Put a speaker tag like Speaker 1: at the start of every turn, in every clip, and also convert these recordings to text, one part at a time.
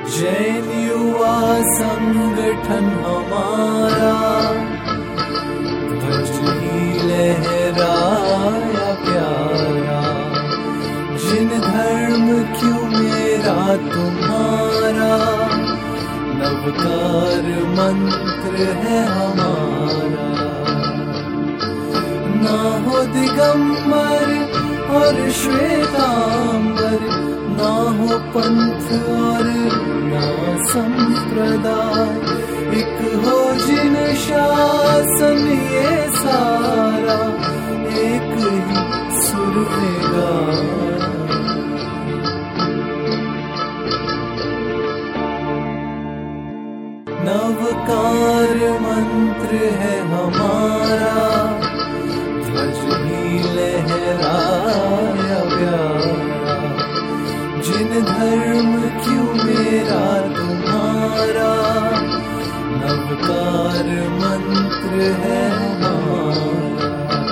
Speaker 1: जैन युवा संगठन हमारा ध्वज ही लहराया प्यारा। जिन धर्म क्यों मेरा तुम्हारा, नवकार मंत्र है हमारा। ना हो दिगंबर और श्वेतांबर, ना हो पंथ और ना संप्रदाय, एक हो जिन शासन ये सारा, एक ही सुर में गाए। नवकार मंत्र है हमारा, ध्वज ही लहराया प्यारा। जिन धर्म क्यों मेरा तुम्हारा, नवकार मंत्र है हमारा।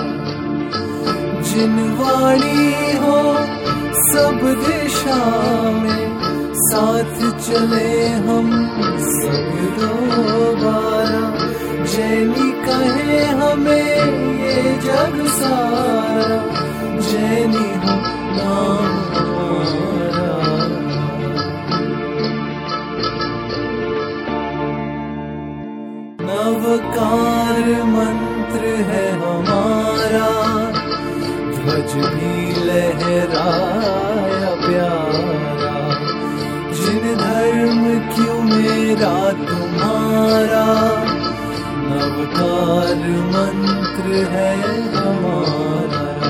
Speaker 1: जिन वाणी हो सब दिशा में, साथ चले हम सब दोबारा। जैनी कहे हमें ये जग सारा, जैनी हो नाम हमारा। नवकार मंत्र है हमारा, ध्वज भी लहराया प्यारा। जिन धर्म क्यों मेरा तुम्हारा, नवकार मंत्र है हमारा।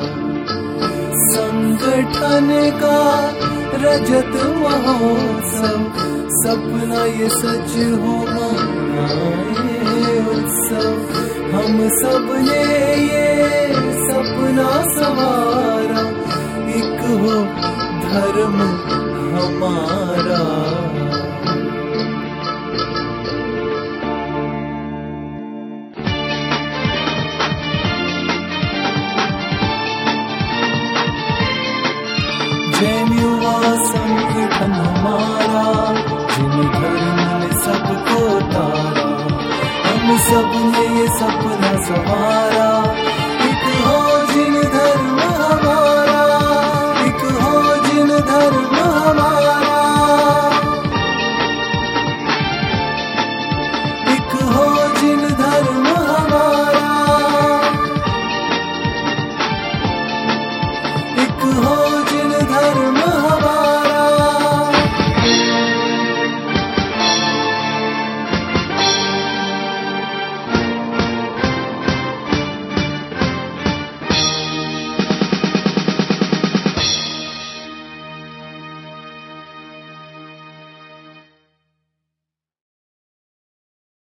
Speaker 1: संगठन का रजत महोत्सव, सपना ये सच हो मनाए उत्सव। हम सब ने ये सपना सवारा, एक हो धर्म हमारा। जैन युवा संगठन हमारा, जिन धर्म ने सबको तारा। हम सब ने ये सपना सवारा,